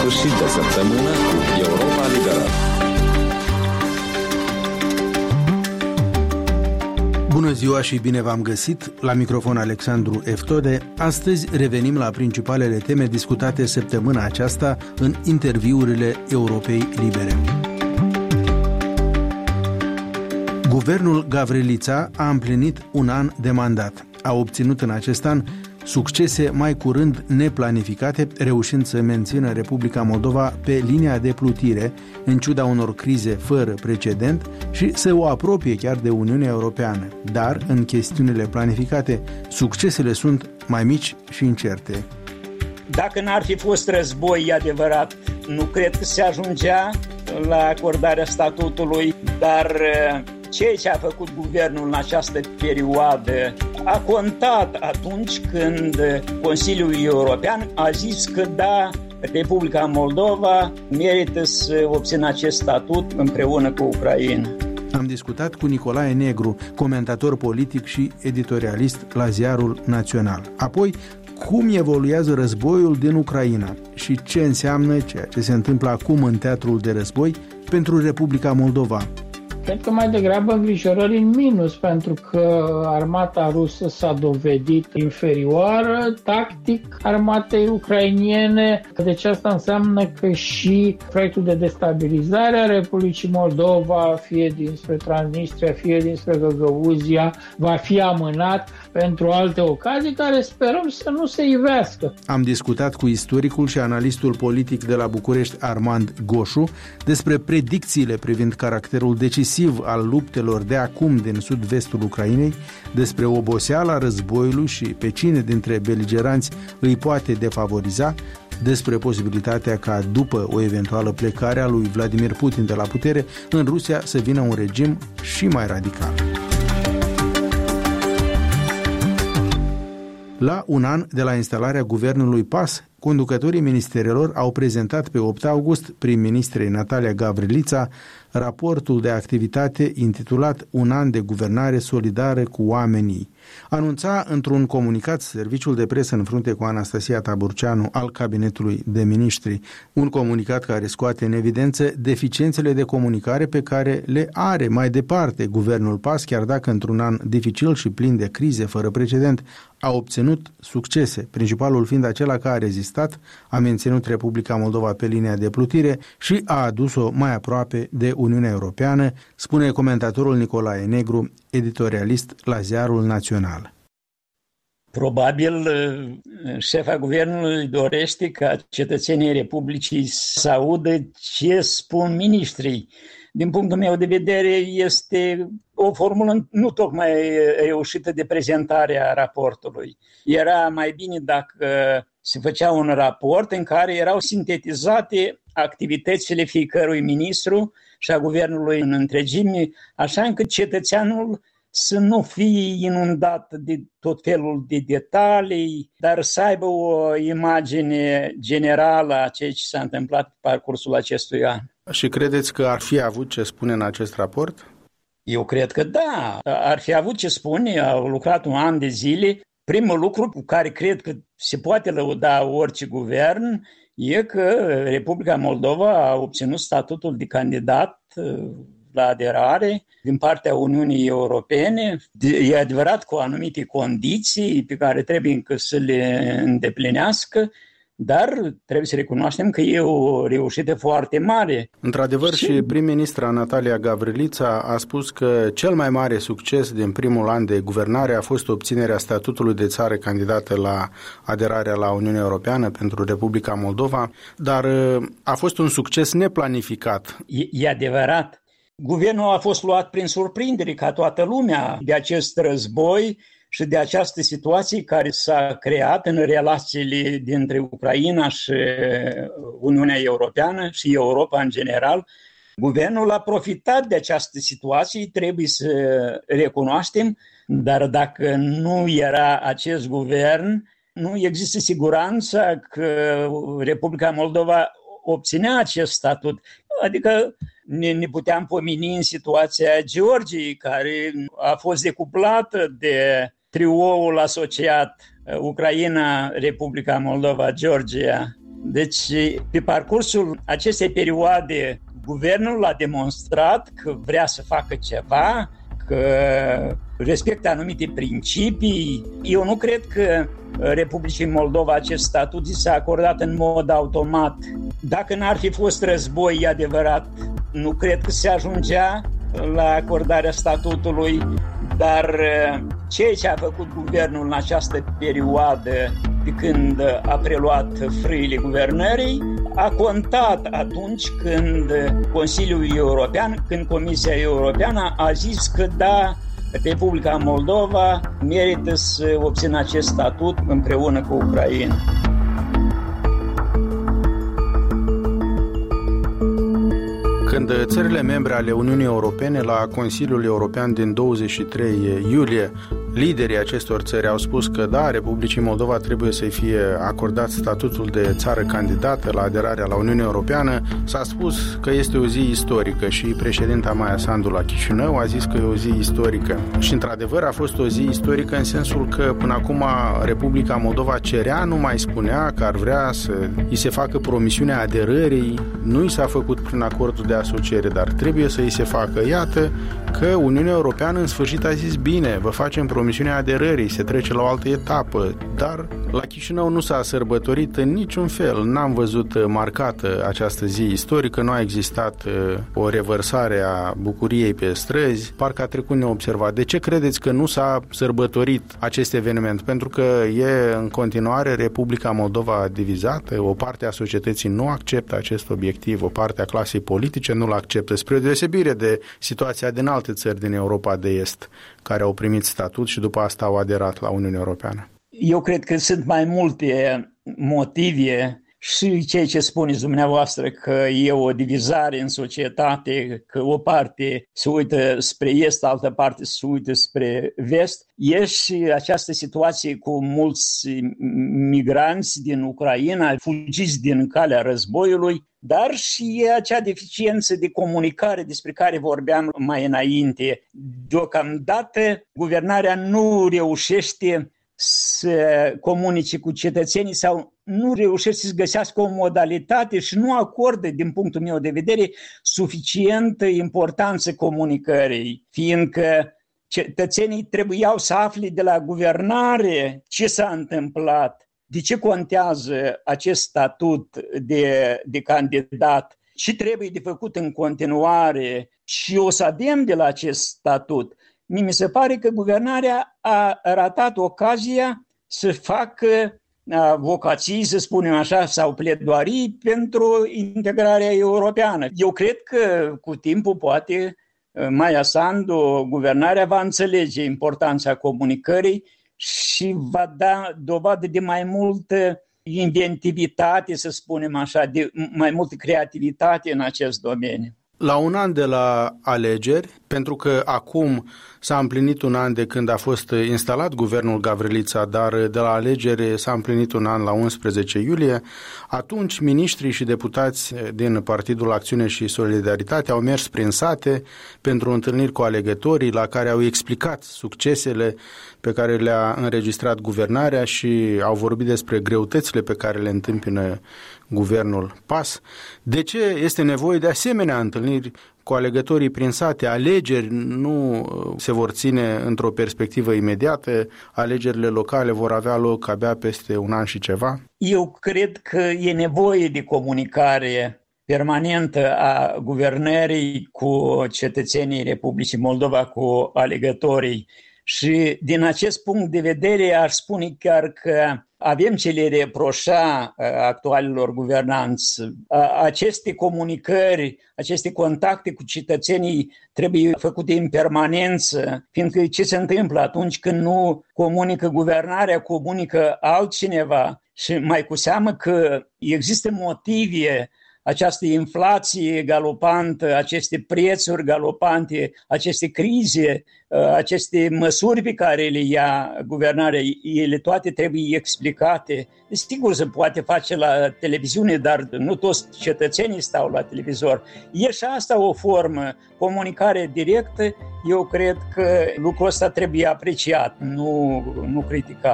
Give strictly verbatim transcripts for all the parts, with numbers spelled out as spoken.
sfârșit de săptămână cu Europa Liberă. Bună ziua și bine v-am găsit! La microfon Alexandru Eftode. Astăzi revenim la principalele teme discutate săptămâna aceasta în interviurile Europei Libere. Guvernul Gavrilița a împlinit un an de mandat. A obținut în acest an succese mai curând neplanificate, reușind să mențină Republica Moldova pe linia de plutire, în ciuda unor crize fără precedent, și să o apropie chiar de Uniunea Europeană. Dar, în chestiunile planificate, succesele sunt mai mici și incerte. Dacă n-ar fi fost război, e adevărat, nu cred că se ajungea la acordarea statutului, dar ceea ce a făcut guvernul în această perioadă a contat atunci când Consiliul European a zis că da, Republica Moldova merită să obțină acest statut împreună cu Ucraina. Am discutat cu Nicolae Negru, comentator politic și editorialist la Ziarul Național. Apoi, cum evoluează războiul din Ucraina și ce înseamnă ceea ce se întâmplă acum în teatrul de război pentru Republica Moldova. Cred că mai degrabă îngrijorări în minus, pentru că armata rusă s-a dovedit inferioară tactic armatei ucrainiene. Deci asta înseamnă că și proiectul de destabilizare a Republicii Moldova, fie dinspre Transnistria, fie dinspre Găgăuzia, va fi amânat pentru alte ocazii care sperăm să nu se ivească. Am discutat cu istoricul și analistul politic de la București, Armand Goșu, despre predicțiile privind caracterul decisiv al luptelor de acum din sud-vestul Ucrainei, despre oboseala războiului și pe cine dintre beligeranți îi poate defavoriza, despre posibilitatea ca după o eventuală plecare a lui Vladimir Putin de la putere, în Rusia să vină un regim și mai radical. La un an de la instalarea guvernului P A S, conducătorii ministerelor au prezentat pe opt august prim-ministrei Natalia Gavrilița raportul de activitate intitulat Un an de guvernare solidară cu oamenii. Anunța într-un comunicat serviciul de presă în frunte cu Anastasia Taburceanu al cabinetului de miniștri, un comunicat care scoate în evidență deficiențele de comunicare pe care le are mai departe guvernul P A S, chiar dacă într-un an dificil și plin de crize fără precedent a obținut succese, principalul fiind acela că a rezistat, a menținut Republica Moldova pe linia de plutire și a adus-o mai aproape de Uniunea Europeană, spune comentatorul Nicolae Negru, editorialist la Ziarul Național. Probabil șefa guvernului dorește ca cetățenii Republicii să audă ce spun miniștrii. Din punctul meu de vedere, este o formulă nu tocmai reușită de prezentare a raportului. Era mai bine dacă se făcea un raport în care erau sintetizate activitățile fiecărui ministru și a guvernului în întregime, așa încât cetățeanul să nu fie inundat de tot felul de detalii, dar să aibă o imagine generală a ceea ce s-a întâmplat pe parcursul acestui an. Și credeți că ar fi avut ce spune în acest raport? Eu cred că da, ar fi avut ce spune, au lucrat un an de zile. Primul lucru cu care cred că se poate lăuda orice guvern e că Republica Moldova a obținut statutul de candidat la aderare din partea Uniunii Europene. E adevărat cu anumite condiții pe care trebuie încă să le îndeplinească, dar trebuie să recunoaștem că e o reușită foarte mare. Într-adevăr, și, și prim-ministra Natalia Gavrilița a spus că cel mai mare succes din primul an de guvernare a fost obținerea statutului de țară candidată la aderarea la Uniunea Europeană pentru Republica Moldova, dar a fost un succes neplanificat. E, e adevărat. Guvernul a fost luat prin surprindere ca toată lumea de acest război și de această situație care s-a creat în relațiile dintre Ucraina și Uniunea Europeană și Europa în general. Guvernul a profitat de această situație, trebuie să recunoaștem, dar dacă nu era acest guvern, nu există siguranța că Republica Moldova obținea acest statut. Adică ne, ne puteam pomeni în situația Georgiei, care a fost decuplată de trioul asociat Ucraina, Republica Moldova, Georgia. Deci, pe parcursul acestei perioade, guvernul a demonstrat că vrea să facă ceva, că respectă anumite principii. Eu nu cred că Republicii Moldova acest statut s-a acordat în mod automat. Dacă n-ar fi fost război, e adevărat, nu cred că se ajungea la acordarea statutului, dar ceea ce a făcut guvernul în această perioadă, de când a preluat frâile guvernării, a contat atunci când Consiliul European, când Comisia Europeană a zis că da, Republica Moldova merită să obțină acest statut împreună cu Ucraina. Când țările membre ale Uniunii Europene la Consiliul European din douăzeci și trei iulie, liderii acestor țări au spus că da, Republicii Moldova trebuie să-i fie acordat statutul de țară candidată la aderarea la Uniunea Europeană, s-a spus că este o zi istorică și președinta Maia Sandu la Chișinău a zis că e o zi istorică. Și într-adevăr a fost o zi istorică în sensul că până acum Republica Moldova cerea, nu mai spunea că ar vrea să îi se facă promisiunea aderării, nu i s-a făcut prin acordul de asociere, dar trebuie să îi se facă. Iată că Uniunea Europeană în sfârșit a zis bine, vă facem promisiunea aderării, se trece la o altă etapă, dar la Chișinău nu s-a sărbătorit în niciun fel, n-am văzut marcată această zi istorică, nu a existat o revărsare a bucuriei pe străzi, parcă a trecut neobservat. De ce credeți că nu s-a sărbătorit acest eveniment? Pentru că e în continuare Republica Moldova divizată, o parte a societății nu acceptă acest obiectiv, o parte a clasei politice nu-l acceptă, spre deosebire de situația din alte țări din Europa de Est, care au primit statut și după asta au aderat la Uniunea Europeană. Eu cred că sunt mai multe motive și ceea ce spuneți dumneavoastră, că e o divizare în societate, că o parte se uită spre est, altă parte se uită spre vest. E și această situație cu mulți migranți din Ucraina, fugiți din calea războiului, dar și e acea deficiență de comunicare despre care vorbeam mai înainte. Deocamdată, guvernarea nu reușește să comunice cu cetățenii sau nu reușește să găsească o modalitate și nu acordă, din punctul meu de vedere, suficientă importanță comunicării, fiindcă cetățenii trebuiau să afle de la guvernare ce s-a întâmplat, de ce contează acest statut de, de candidat, ce trebuie de făcut în continuare și o să avem de la acest statut. Mi se pare că guvernarea a ratat ocazia să facă vocații, să spunem așa, sau pledoarii pentru integrarea europeană. Eu cred că cu timpul poate Maia Sandu, guvernarea va înțelege importanța comunicării și va da dovadă de mai multă inventivitate, să spunem așa, de mai multă creativitate în acest domeniu. La un an de la alegeri, pentru că acum s-a împlinit un an de când a fost instalat guvernul Gavrilița, dar de la alegeri s-a împlinit un an la unsprezece iulie, atunci miniștrii și deputați din Partidul Acțiune și Solidaritate au mers prin sate pentru întâlniri cu alegătorii, la care au explicat succesele pe care le-a înregistrat guvernarea și au vorbit despre greutățile pe care le întâmpină guvernul P A S. De ce este nevoie de asemenea întâlniri cu alegătorii prin sate? Alegeri nu se vor ține într-o perspectivă imediată, alegerile locale vor avea loc abia peste un an și ceva? Eu cred că e nevoie de comunicare permanentă a guvernării cu cetățenii Republicii Moldova, cu alegătorii. Și din acest punct de vedere aș spune chiar că avem ce le reproșa actualilor guvernanți. Aceste comunicări, aceste contacte cu cetățenii trebuie făcute în permanență, fiindcă ce se întâmplă atunci când nu comunică guvernarea, comunică altcineva și mai cu seamă că există motive, această inflație galopantă, aceste prețuri galopante, aceste crize, aceste măsuri pe care le ia guvernarea, ele toate trebuie explicate. Sigur se poate face la televiziune, dar nu toți cetățenii stau la televizor. E și asta o formă, comunicare directă. Eu cred că lucrul ăsta trebuie apreciat, nu, nu criticat.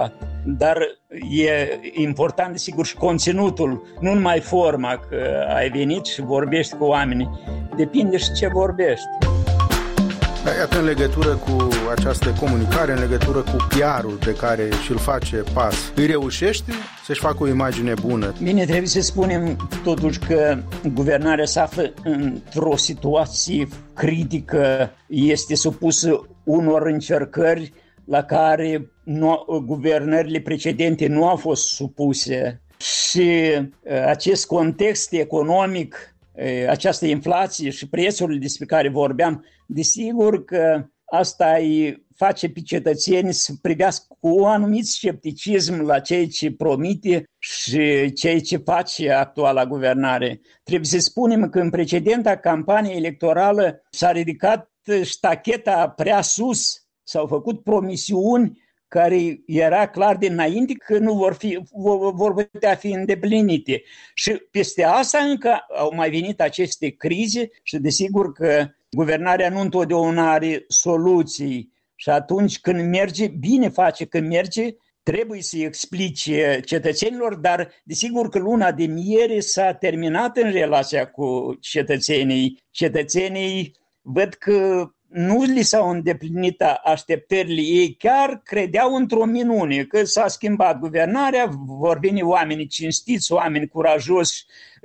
dar e important, desigur, și conținutul, nu numai forma, că ai venit și vorbești cu oamenii, depinde și ce vorbești. Da, iată, în legătură cu această comunicare, în legătură cu P R-ul pe care și-l face PAS, îi reușește să-și facă o imagine bună? Bine, trebuie să spunem totuși că guvernarea se află într-o situație critică, este supusă unor încercări la care nu, guvernările precedente nu au fost supuse. Și acest context economic, această inflație și prețurile despre care vorbeam, desigur că asta îi face pe cetățeni să privească cu un anumit scepticism la ceea ce promite și ceea ce face actuala guvernare. Trebuie să spunem că în precedenta campanie electorală s-a ridicat ștacheta prea sus, s-au făcut promisiuni care era clar dinainte că nu vor, fi, vor putea fi îndeplinite. Și peste asta încă au mai venit aceste crize și desigur că guvernarea nu întotdeauna are soluții și atunci când merge, bine face când merge, trebuie să-i explice cetățenilor, dar desigur că luna de miere s-a terminat în relația cu cetățenii. Cetățenii văd că nu li s-au îndeplinit așteptările, ei chiar credeau într-o minune, că s-a schimbat guvernarea, vor veni oameni cinstiți, oameni curajoși,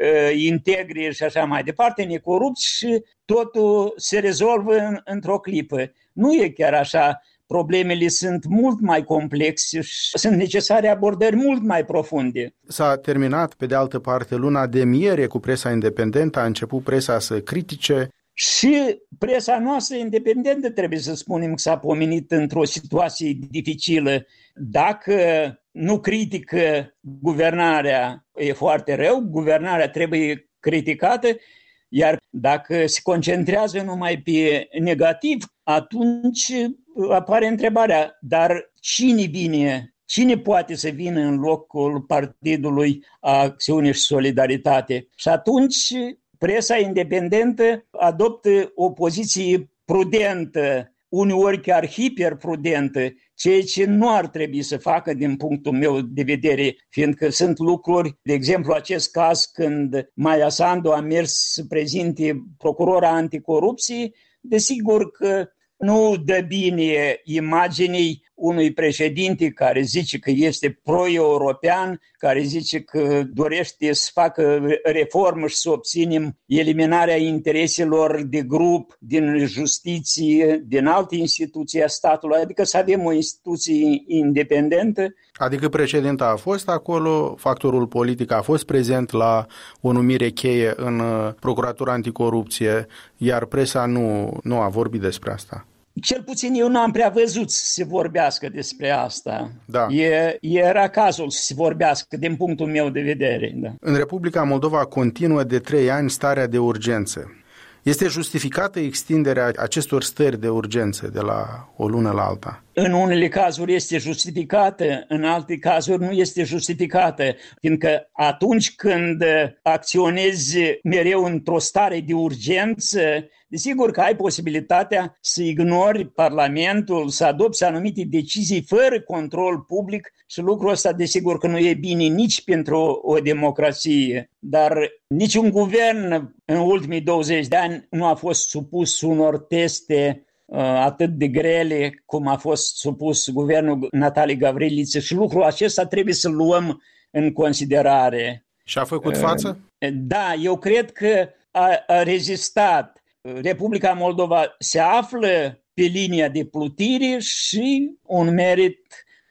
integri și așa mai departe, necorupți și totul se rezolvă în, într-o clipă. Nu e chiar așa, problemele sunt mult mai complexe și sunt necesare abordări mult mai profunde. S-a terminat, pe de altă parte, luna de miere cu presa independentă, a început presa să critique. Și presa noastră independentă, trebuie să spunem că s-a pomenit într-o situație dificilă. Dacă nu critică guvernarea, e foarte rău, guvernarea trebuie criticată, iar dacă se concentrează numai pe negativ, atunci apare întrebarea, dar cine vine, cine poate să vină în locul Partidului Acțiune și Solidaritate? Și atunci presa independentă adoptă o poziție prudentă, uneori chiar hiperprudentă, ceea ce nu ar trebui să facă din punctul meu de vedere, fiindcă sunt lucruri, de exemplu acest caz când Maia Sandu a mers să prezinte procurora anticorupție, desigur că nu dă bine imaginii unui președinte care zice că este pro-european, care zice că dorește să facă reformă și să obținem eliminarea intereselor de grup din justiție, din alte instituții a statului, adică să avem o instituție independentă. Adică președinta a fost acolo, factorul politic a fost prezent la o numire cheie în Procuratura Anticorupție, iar presa nu, nu a vorbit despre asta. Cel puțin eu n-am prea văzut să se vorbească despre asta. Da. E, era cazul să se vorbească din punctul meu de vedere. Da. În Republica Moldova continuă de trei ani starea de urgență. Este justificată extinderea acestor stări de urgență de la o lună la alta? În unele cazuri este justificată, în alte cazuri nu este justificată, fiindcă atunci când acționezi mereu într-o stare de urgență, desigur că ai posibilitatea să ignori Parlamentul, să adopți anumite decizii fără control public și lucrul ăsta desigur că nu e bine nici pentru o, o democrație. Dar niciun guvern în ultimii douăzeci de ani nu a fost supus unor teste atât de grele cum a fost supus guvernul Natalii Gavriliță și lucrul acesta trebuie să-l luăm în considerare. Și a făcut față? Da, eu cred că a, a rezistat. Republica Moldova se află pe linia de plutire și un merit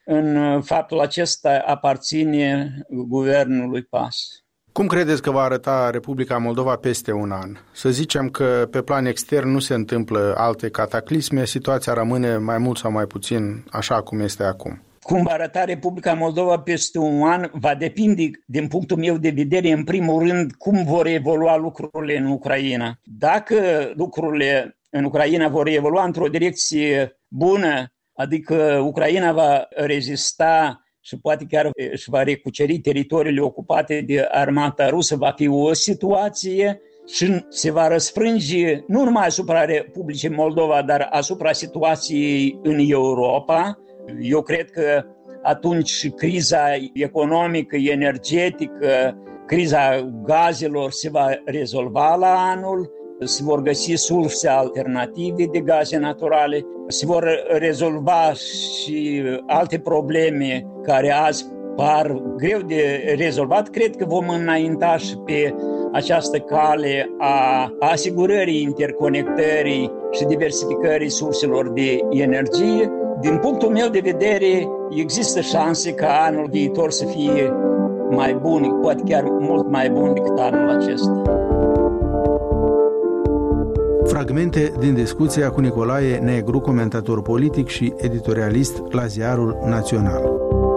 în faptul acesta aparține guvernului PAS. Cum credeți că va arăta Republica Moldova peste un an? Să zicem că pe plan extern nu se întâmplă alte cataclisme, situația rămâne mai mult sau mai puțin așa cum este acum. Cum va arăta Republica Moldova peste un an va depinde, din punctul meu de vedere, în primul rând, cum vor evolua lucrurile în Ucraina. Dacă lucrurile în Ucraina vor evolua într-o direcție bună, adică Ucraina va rezista și poate chiar își va recuceri teritoriile ocupate de armata rusă, va fi o situație și se va răsfrânge nu numai asupra Republicii Moldova, dar asupra situației în Europa. Eu cred că atunci criza economică, energetică, criza gazelor se va rezolva la anul, se vor găsi surse alternative de gaze naturale, se vor rezolva și alte probleme care azi par greu de rezolvat. Cred că vom înainta și pe această cale a asigurării interconectării și diversificării surselor de energie. Din punctul meu de vedere, există șanse ca anul viitor să fie mai bun, poate chiar mult mai bun decât anul acesta. Fragmente din discuția cu Nicolae Negru, comentator politic și editorialist la Ziarul Național.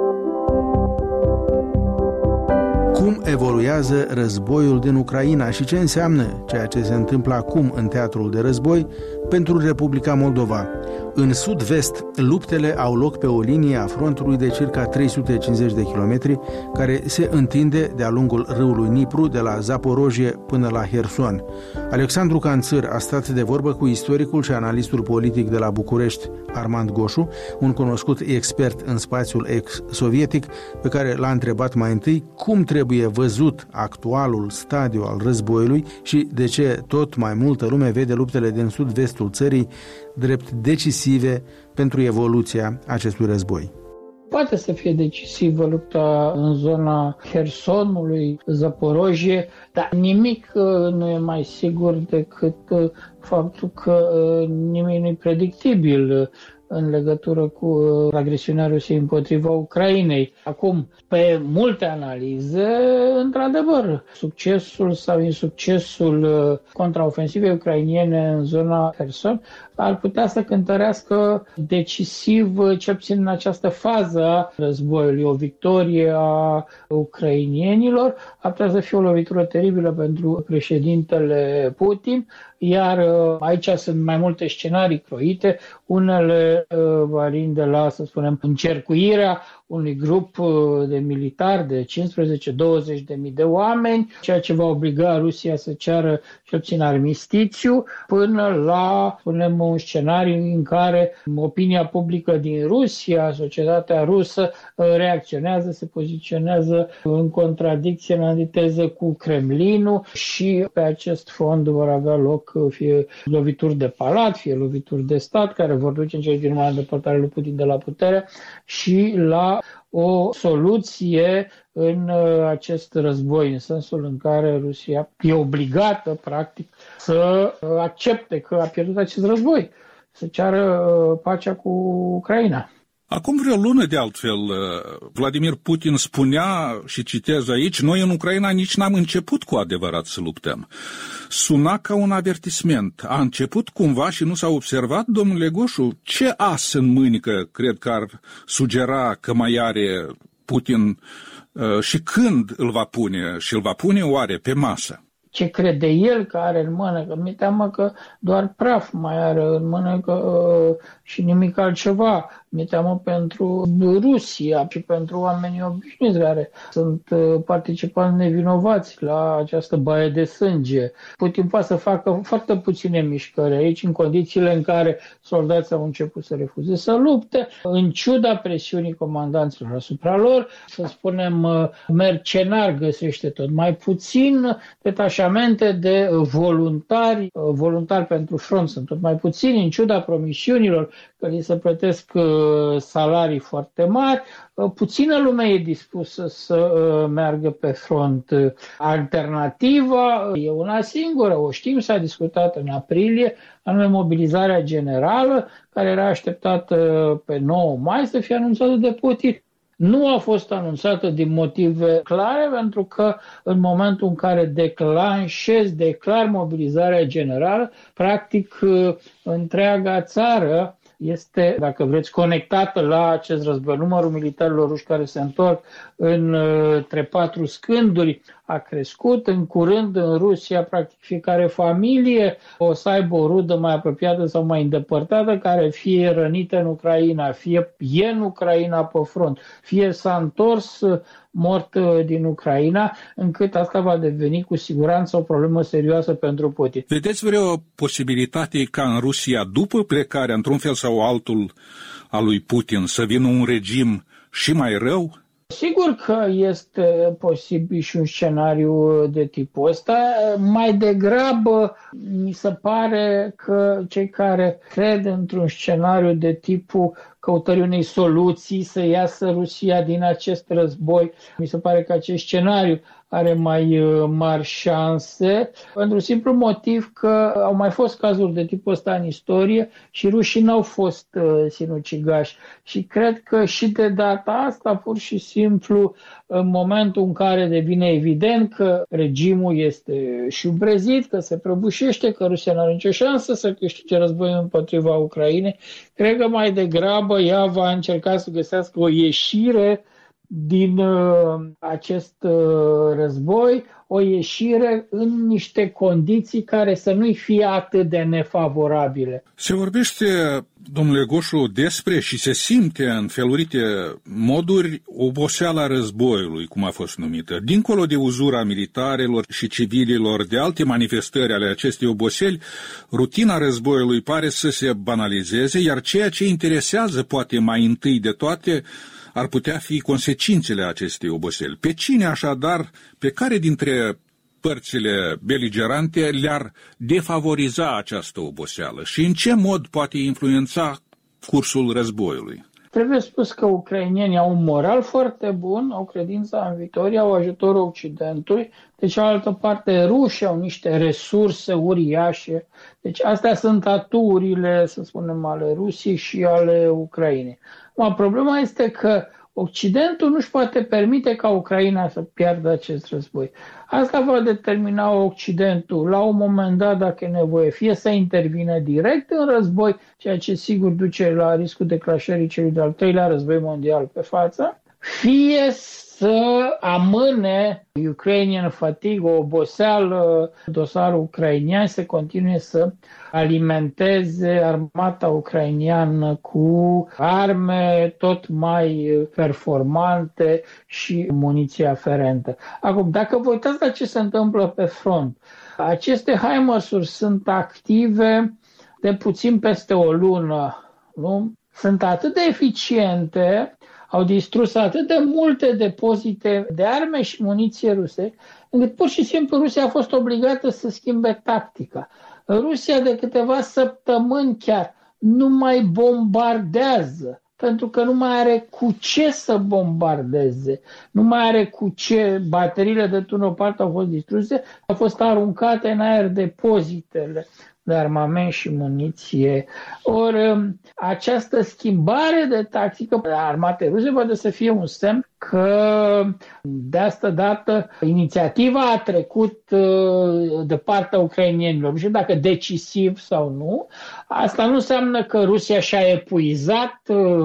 Cum evoluează războiul din Ucraina și ce înseamnă ceea ce se întâmplă acum în teatrul de război pentru Republica Moldova? În sud-vest, luptele au loc pe o linie a frontului de circa trei sute cincizeci de kilometri, care se întinde de-a lungul râului Nipru, de la Zaporojie până la Herson. Alexandru Canțăr a stat de vorbă cu istoricul și analistul politic de la București, Armand Goșu, un cunoscut expert în spațiul ex-sovietic, pe care l-a întrebat mai întâi cum trebuie văzut actualul stadiu al războiului și de ce tot mai multă lume vede luptele din sud-vestul țării drept decisive pentru evoluția acestui război. Poate să fie decisivă lupta în zona Hersonului, Zaporojie, dar nimic nu e mai sigur decât faptul că nimic nu e predictibil în legătură cu agresiunea Rusiei împotriva Ucrainei. Acum, pe multe analize, într-adevăr, succesul sau insuccesul contraofensivei ucrainiene în zona Herson ar putea să cântărească decisiv, cel puțin în această fază a războiului, o victorie a ucrainienilor. Ar putea să fie o lovitură teribilă pentru președintele Putin, iar aici sunt mai multe scenarii croite, unele variind de la, să spunem, încercuirea unui grup de militari de cincisprezece douăzeci de mii de oameni, ceea ce va obliga Rusia să ceară cel puțin armistițiu, până la, spunem, un scenariu în care opinia publică din Rusia, societatea rusă, reacționează, se poziționează în contradicție, în antiteză cu Kremlinul și pe acest fond vor avea loc fie lovituri de palat, fie lovituri de stat, care vor duce în cele din urmă la îndepărtarea lui Putin de la putere și la o soluție în acest război, în sensul în care Rusia e obligată, practic, să accepte că a pierdut acest război, să ceară pacea cu Ucraina. Acum vreo lună, de altfel, Vladimir Putin spunea, și citez aici, noi în Ucraina nici n-am început cu adevărat să luptăm. Suna ca un avertisment. A început cumva și nu s-a observat, domnule Goșu? Ce as în mânică cred că ar sugera că mai are Putin și când îl va pune? Și îl va pune oare pe masă? Ce crede el că are în mână, că mi-e teamă că doar praf mai are în mână că, uh, și nimic altceva. Mi-e teamă pentru Rusia și pentru oamenii obișnuiți care sunt uh, participanți nevinovați la această baie de sânge. Putin poate să facă foarte puține mișcări aici, în condițiile în care soldații au început să refuze să lupte, în ciuda presiunii comandanților asupra lor. Să spunem, uh, mercenar găsește tot mai puțin, detașamente de voluntari, voluntari pentru front sunt tot mai puțini, în ciuda promisiunilor că li se plătesc salarii foarte mari. Puțină lume e dispusă să meargă pe front. Alternativa e una singură, o știm, s-a discutat în aprilie, anume mobilizarea generală, care era așteptată pe nouă mai să fie anunțată de Putin. Nu a fost anunțată din motive clare, pentru că în momentul în care declanșezi, declar mobilizarea generală, practic întreaga țară este, dacă vreți, conectată la acest război. Numărul militarilor ruși care se întorc între patru scânduri a crescut. În curând, în Rusia, practic fiecare familie o să aibă o rudă mai apropiată sau mai îndepărtată, care fie e rănită în Ucraina, fie e în Ucraina pe front, fie s-a întors mort din Ucraina, încât asta va deveni cu siguranță o problemă serioasă pentru Putin. Vedeți vreo posibilitate ca în Rusia, după plecarea, într-un fel sau altul, a lui Putin, să vină un regim și mai rău? Sigur că este posibil și un scenariu de tipul ăsta. Mai degrabă mi se pare că cei care cred într-un scenariu de tipul căutării unei soluții să iasă Rusia din acest război, mi se pare că acest scenariu are mai mari șanse, pentru simplu motiv că au mai fost cazuri de tipul ăsta în istorie și rușii n-au fost uh, sinucigași. Și cred că și de data asta, pur și simplu, în momentul în care devine evident că regimul este șubrezit, că se prăbușește, că Rusia nu are nicio șansă să câștige războiul împotriva Ucrainei, cred că mai degrabă ea va încerca să găsească o ieșire din uh, acest uh, război, o ieșire în niște condiții care să nu-i fie atât de nefavorabile. Se vorbește, domnule Goșu, despre și se simte în felurite moduri oboseala războiului, cum a fost numită. Dincolo de uzura militarilor și civililor, de alte manifestări ale acestei oboseli, rutina războiului pare să se banalizeze, iar ceea ce interesează poate mai întâi de toate ar putea fi consecințele acestei oboseli. Pe cine așadar, pe care dintre părțile beligerante le-ar defavoriza această oboseală și în ce mod poate influența cursul războiului? Trebuie spus că ucrainenii au un moral foarte bun, au credința în viitorie, au ajutorul Occidentului, de cealaltă parte rușii au niște resurse uriașe, deci astea sunt aturile, să spunem, ale Rusiei și ale Ucrainei. Ma, problema este că Occidentul nu-și poate permite ca Ucraina să piardă acest război. Asta va determina Occidentul la un moment dat, dacă e nevoie, fie să intervină direct în război, ceea ce sigur duce la riscul declanșării celui de-al treilea război mondial pe față, fie să amâne Ukrainian fatigue, o oboseală, dosarul ucrainian, să continue să alimenteze armata ucrainiană cu arme tot mai performante și muniție aferentă. Acum, dacă vă uitați la ce se întâmplă pe front, aceste HIMARS-uri sunt active de puțin peste o lună, nu? Sunt atât de eficiente, au distrus atât de multe depozite de arme și muniție ruse, încât pur și simplu Rusia a fost obligată să schimbe tactica. Rusia de câteva săptămâni chiar nu mai bombardează, pentru că nu mai are cu ce să bombardeze, nu mai are cu ce, bateriile de tunopart au fost distruse, au fost aruncate în aer depozitele de armament și muniție. Ori această schimbare de tactică a armatei ruse poate să fie un semn că de asta dată inițiativa a trecut de partea ucrainienilor. Nu știu dacă decisiv sau nu. Asta nu înseamnă că Rusia și-a epuizat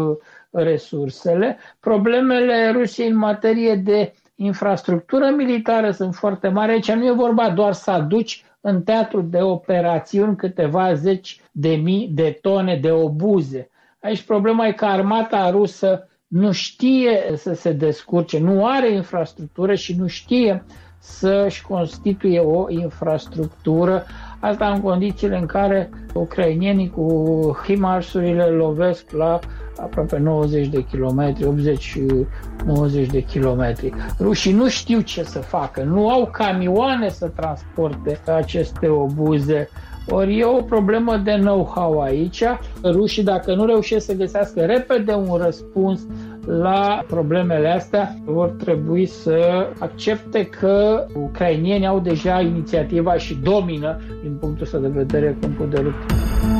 resursele. Problemele Rusiei în materie de infrastructură militară sunt foarte mari. Aici nu e vorba doar să aduci în teatru de operațiuni câteva zeci de mii de tone de obuze. Aici problema e că armata rusă nu știe să se descurce, nu are infrastructură și nu știe să-și constituie o infrastructură. Asta în condițiile în care ucrainienii cu HIMARS-urile lovesc la aproape nouăzeci de kilometri, optzeci nouăzeci de kilometri. Rușii nu știu ce să facă, nu au camioane să transporte aceste obuze. Ori e o problemă de know-how aici. Rușii, dacă nu reușesc să găsească repede un răspuns la problemele astea, vor trebui să accepte că ucrainienii au deja inițiativa și domină din punctul ăsta de vedere câmpul de luptă.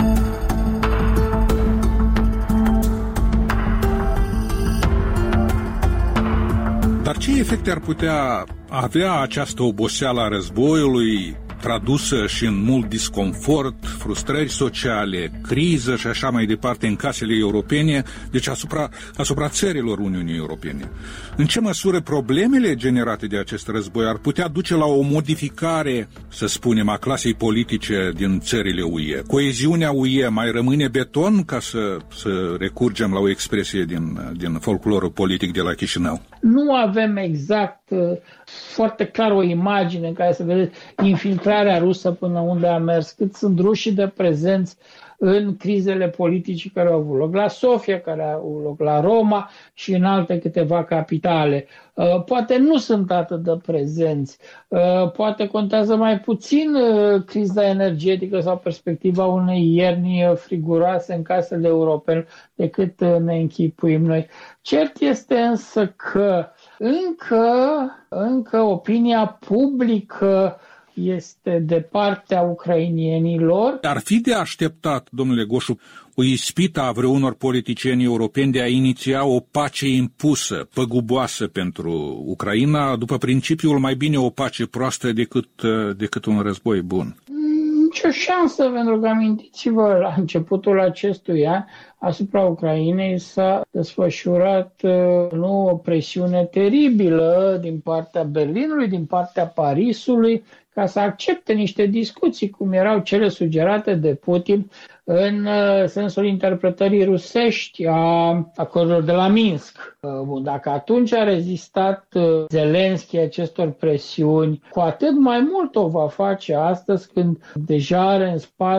Dar ce efecte ar putea avea această oboseală a războiului, tradusă și în mult disconfort, frustrări sociale, criză și așa mai departe în casele europene, deci asupra, asupra țărilor Uniunii Europene? În ce măsură problemele generate de acest război ar putea duce la o modificare, să spunem, a clasei politice din țările U E? Coeziunea U E mai rămâne beton, ca să, să recurgem la o expresie din, din folclorul politic de la Chișinău? Nu avem exact, foarte clar o imagine în care să vedeți infiltrarea rusă până unde a mers, cât sunt rușii de prezenți în crizele politice care au avut loc la Sofia, care au avut loc la Roma și în alte câteva capitale. Poate nu sunt atât de prezenți, poate contează mai puțin criza energetică sau perspectiva unei ierni friguroase în casele europene decât ne închipuim noi. Cert este însă că încă, încă opinia publică este de partea ucrainienilor. Ar fi de așteptat, domnule Goșu, o ispită a vreunor politicieni europeni de a iniția o pace impusă, păguboasă pentru Ucraina, după principiul mai bine o pace proastă decât, decât un război bun? Nicio șansă, pentru că amintiți-vă, la începutul acestui an, asupra Ucrainei s-a desfășurat nu, o presiune teribilă din partea Berlinului, din partea Parisului, ca să accepte niște discuții, cum erau cele sugerate de Putin în sensul interpretării rusești a acordurilor de la Minsk. Dacă atunci a rezistat Zelenski acestor presiuni, cu atât mai mult o va face astăzi, când deja are în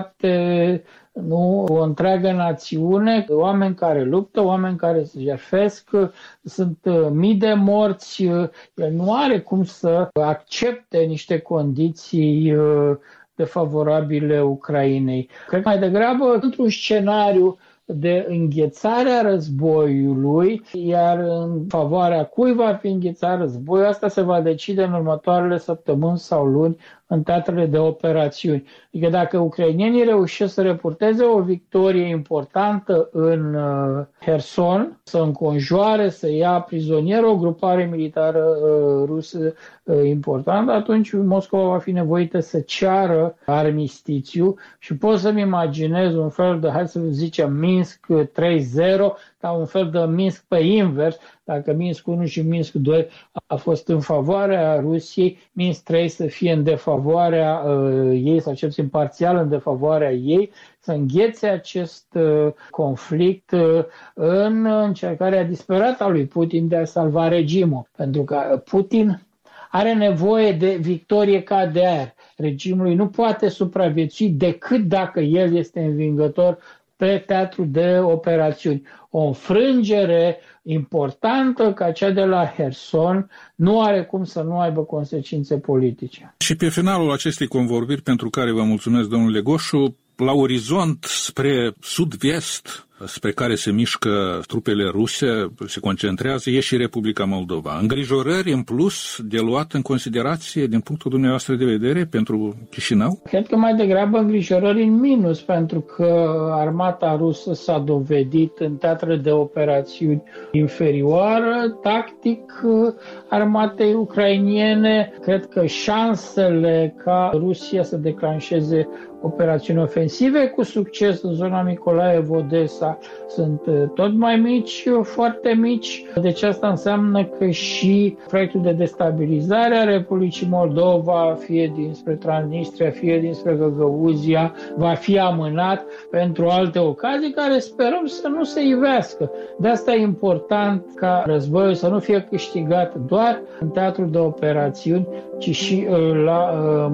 spate nu, o întreagă națiune, oameni care luptă, oameni care se jertfesc, sunt mii de morți, el nu are cum să accepte niște condiții defavorabile Ucrainei. Cred că mai degrabă într-un scenariu de înghețare a războiului, iar în favoarea cui va fi înghețat războiul, asta se va decide în următoarele săptămâni sau luni în teatrele de operațiuni. Adică dacă ucrainienii reușesc să reporteze o victorie importantă în Herson, să înconjoare, să ia prizonier o grupare militară rusă importantă, atunci Moscova va fi nevoită să ceară armistițiu și pot să-mi imaginez un fel de, hai să zicem, Minsk trei zero, ca un fel de Minsk pe invers. Dacă Minsk unu și Minsk doi a fost în favoarea Rusiei, Minsk trei să fie în defavoarea uh, ei, sau cel puțin parțial în defavoarea ei, să înghețe acest uh, conflict uh, în încercarea disperată a lui Putin de a salva regimul. Pentru că Putin are nevoie de victorie ca de aer. Regimului nu poate supraviețui decât dacă el este învingător pe teatru de operațiuni. O înfrângere importantă ca cea de la Herson nu are cum să nu aibă consecințe politice. Și pe finalul acestei convorbiri, pentru care vă mulțumesc, domnule Goșu, la orizont spre sud-vest, spre care se mișcă trupele ruse, se concentrează, e și Republica Moldova. Îngrijorări în plus de luat în considerație din punctul dumneavoastră de vedere pentru Chișinău? Cred că mai degrabă îngrijorări în minus, pentru că armata rusă s-a dovedit în teatre de operațiuni inferioară, tactic, armatei ucrainiene. Cred că șansele ca Rusia să declanșeze operațiuni ofensive cu succes în zona Nicolaev-Odessa sunt tot mai mici, foarte mici. Deci asta înseamnă că și proiectul de destabilizare a Republicii Moldova, fie dinspre Transnistria, fie dinspre Găgăuzia, va fi amânat pentru alte ocazii care sperăm să nu se ivească. De asta e important ca războiul să nu fie câștigat doar în teatrul de operațiuni, ci și la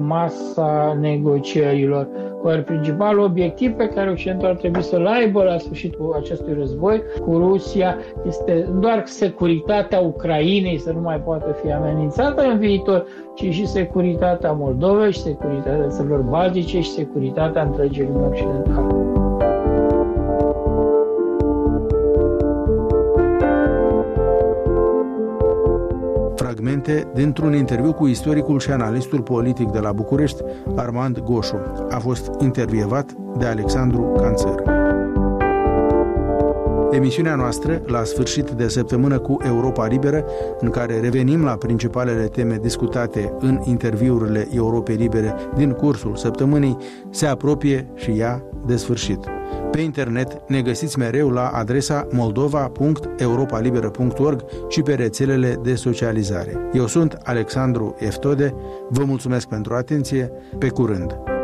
masa negocierilor. Ori principalul obiectiv pe care Occidentul ar trebui să-l aibă la sfârșitul acestui război cu Rusia este doar securitatea Ucrainei să nu mai poată fi amenințată în viitor, ci și securitatea Moldovei și securitatea țărilor baltice și securitatea întregii lumi occidentale. Fragmente dintr-un interviu cu istoricul și analistul politic de la București, Armand Goșu. A fost intervievat de Alexandru Canțăr. Emisiunea noastră, la sfârșit de săptămână cu Europa Liberă, în care revenim la principalele teme discutate în interviurile Europei Libere din cursul săptămânii, se apropie și ea de sfârșit. Pe internet ne găsiți mereu la adresa moldova punct europalibera punct org și pe rețelele de socializare. Eu sunt Alexandru Eftode, vă mulțumesc pentru atenție, pe curând!